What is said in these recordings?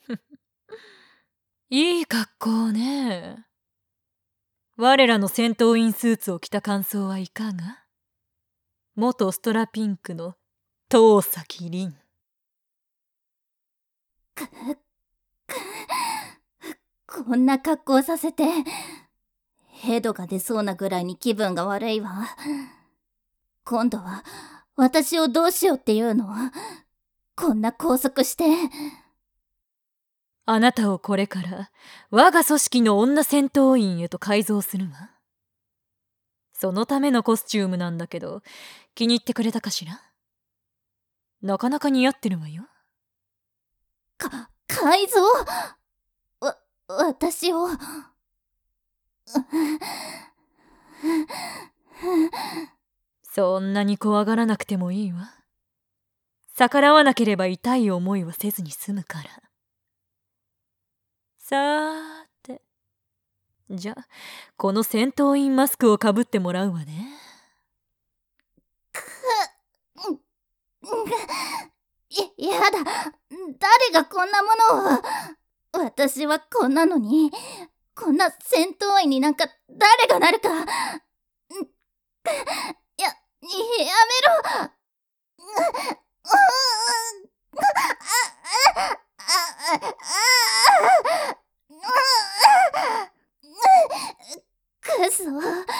いい格好ね。我らの戦闘員スーツを着た感想はいかが？元ストラピンクの遠崎凛。 こんな格好させてヘドが出そうなぐらいに気分が悪いわ。今度は私をどうしようっていうの？こんな拘束して。 あなたをこれから我が組織の女戦闘員へと改造するわ。そのためのコスチュームなんだけど、気に入ってくれたかしら？なかなか似合ってるわよ。 改造？私をそんなに怖がらなくてもいいわ。逆らわなければ痛い思いはせずに済むから。さーて、じゃこの戦闘員マスクをかぶってもらうわね。 やだ、誰がこんなものを。私はこんなのに、こんな戦闘員になんか誰がなるか。やめろ。くそ、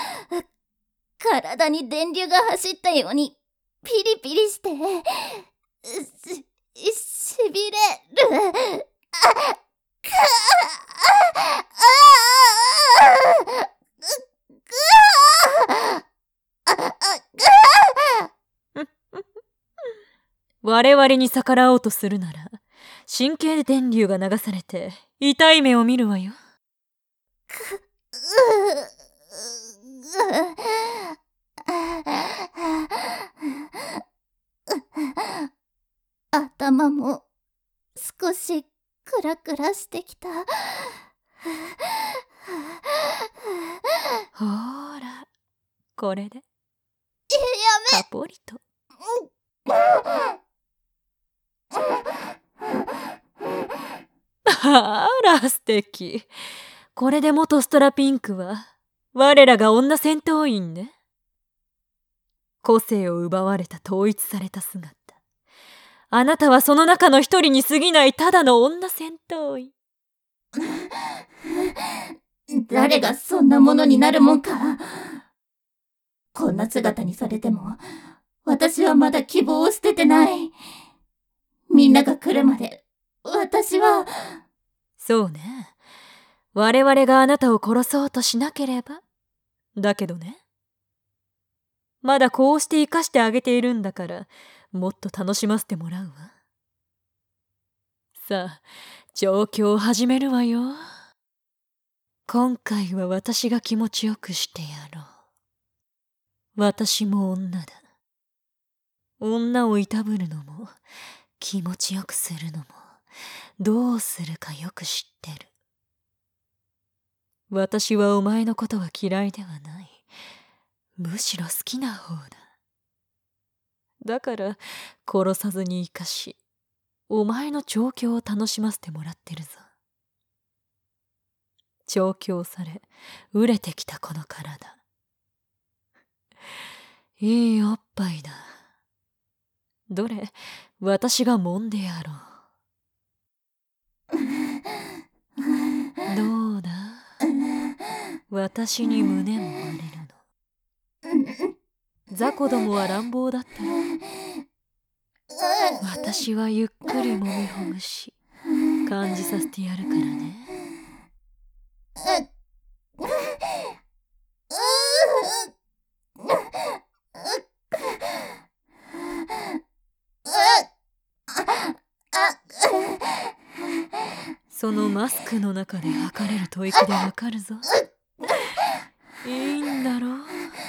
体に電流が走ったようにピリピリしてしびれる。 我々に逆らおうとするなら、神経電流が流されて痛い目を見るわよ。 頭も少しクラクラしてきた。 ほーら、これでカポリと。あら素敵。これで元ストラピンクは我らが女戦闘員ね。個性を奪われた統一された姿。あなたはその中の一人に過ぎないただの女戦闘員。 誰がそんなものになるもんか。こんな姿にされても私はまだ希望を捨ててない。みんなが来るまで私は。 そうね。我々があなたを殺そうとしなければ。だけどね。まだこうして生かしてあげているんだから、もっと楽しませてもらうわ。さあ、調教を始めるわよ。今回は私が気持ちよくしてやろう。私も女だ。女をいたぶるのも気持ちよくするのもどうするかよく知ってる。私はお前のことは嫌いではない。むしろ好きな方だ。だから殺さずに生かし、お前の調教を楽しませてもらってるぞ。調教され熟れてきたこの体。いいおっぱいだ。どれ、私が揉んでやろう。どうだ？私に胸も割れるの。雑魚どもは乱暴だったよ。私はゆっくり揉みほぐし、感じさせてやるからね。そのマスクの中で吐かれる吐息でわかるぞ。いいんだろう。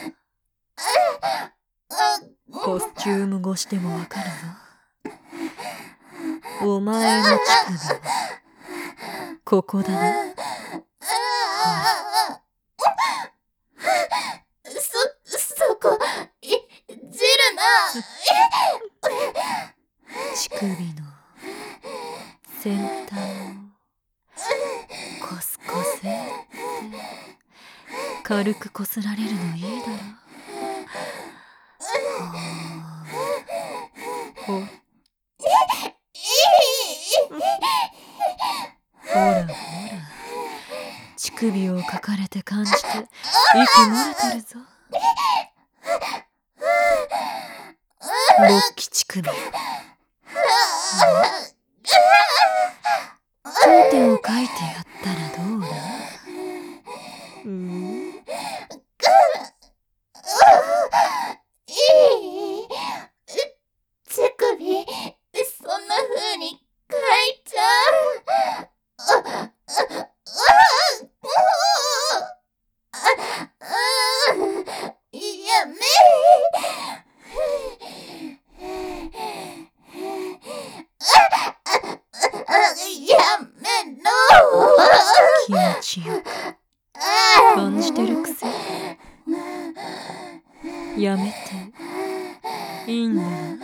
コスチューム越しでもわかるぞ。お前の乳首はここだな。 そこいじるな。 乳首の先端をコスコスって軽くこすられるのいいだろ。ほらほら、乳首をかかれて感じて息漏れてるぞ。勃起乳首。頂点を書いてやったらどうだ。 乳首、そんな風に書いちゃう。やめ。やめろ。 気持ちよく感じてるくせやめていいんだな。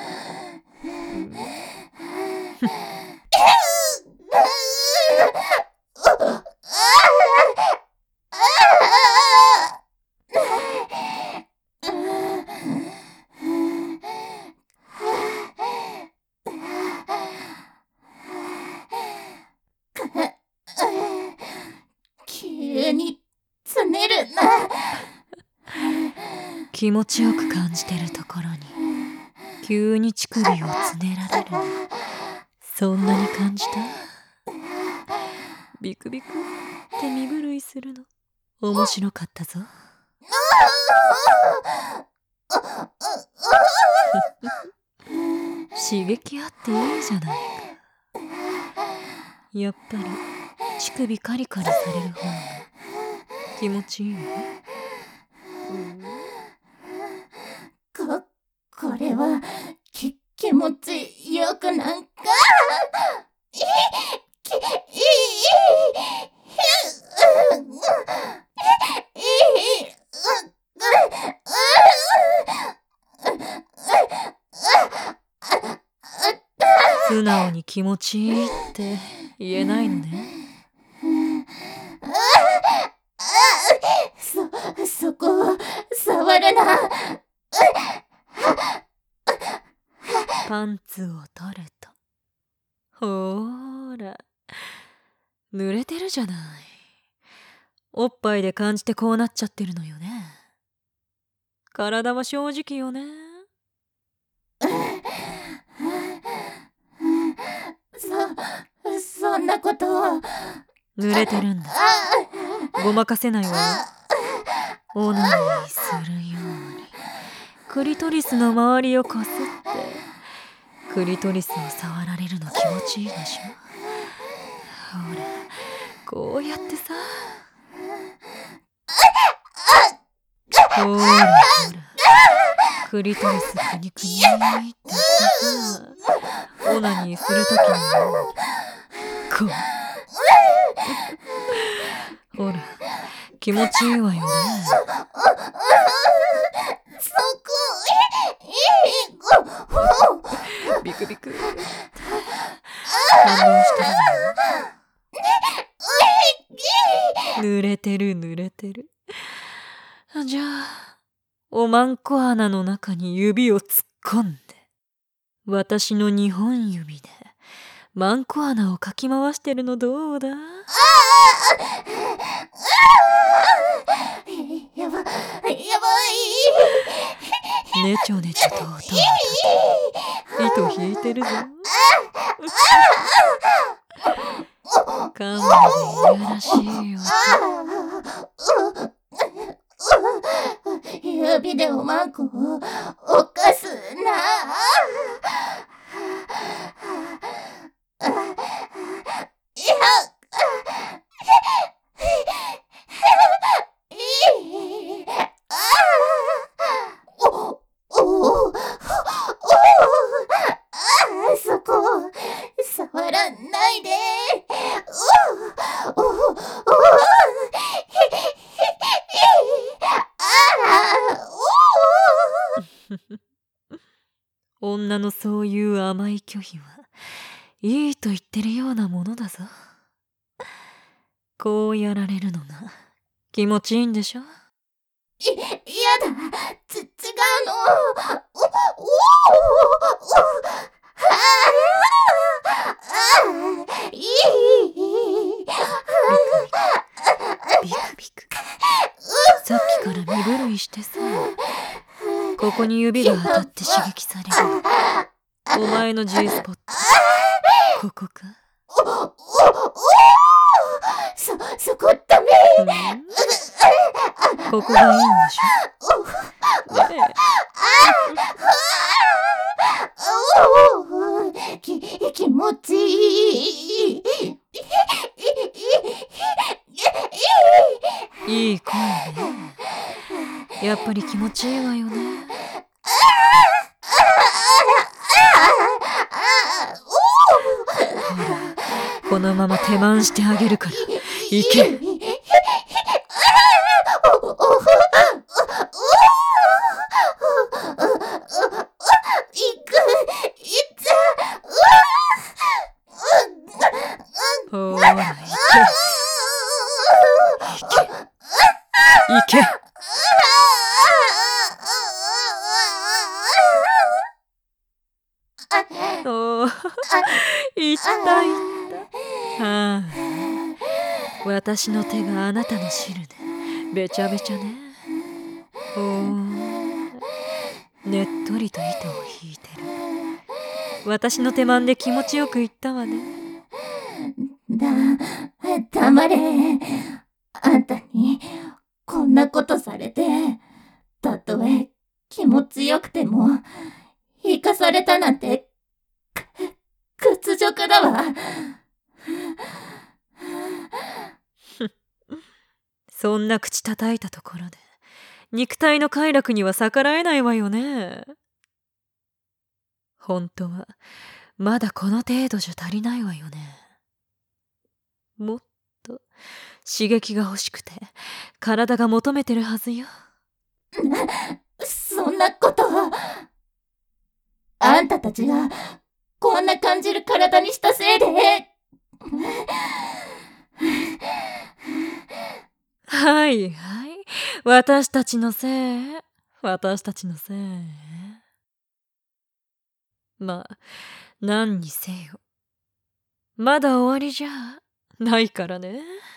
急につねるな。 気持ちよく感じてるところに急に乳首をつねられる。そんなに感じた？ビクビクって身震いするの面白かったぞ。刺激あっていいじゃないか。やっぱり乳首カリカリされる方が気持ちいいわ。 これは気持ちよくなんか。 素直に気持ちいいって言えないのね。 そこを触るな。 パンツを取るとほーら濡れてるじゃない。おっぱいで感じてこうなっちゃってるのよね。体は正直よね。 そんなことを。 濡れてるんだ。ごまかせないわよ。オナニーするようにクリトリスの周りをこすってクリトリスを触られるの気持ちいいでしょ。ほらこうやってさ。ほらほらクリトリスくにくにってさオナニーするときのようにこうほら気持ちいいわよね。ビクビク反応してるのよ。濡れてる濡れてる。じゃあおまんこ穴の中に指を突っ込んで私の2本指でマンコ穴をかき回してるのどうだ？ やばい。 ねちょねちょと音が立て糸引いてるぞ。カモでいやらしい音。 指でおまんこを犯すな。そこを触らないで。 女のそういう甘い拒否はいいと言ってるようなものだぞ。こうやられるのが気持ちいいんでしょ。 やだ、違うの。いい。 ビクビク。さっきから身震いしてさ、ここに指が当たって刺激される。お前の G スポット、ここか。 そこダメ。 ここがいいんでしょ。ねえ。気持ちいい。 いい声ね。やっぱり気持ちいいわよね。ほら、このまま手満してあげるから、行け。ほら、行け。おー、いったいった。はあ、私の手があなたの汁でべちゃべちゃね。おー、ねっとりと糸を引いてる。私の手満で気持ちよくいったわね。 黙れ。あんたにこんなことされて、たとえ気持ちよくても生かされたなんて屈辱だわ。 そんな口叩いたところで肉体の快楽には逆らえないわよね。本当はまだこの程度じゃ足りないわよね。もっと刺激が欲しくて体が求めてるはずよ。 そんなこと。あんたたちがこんな感じる体にしたせいで。 はいはい、私たちのせい。私たちのせい。まあ何にせよまだ終わりじゃないからね。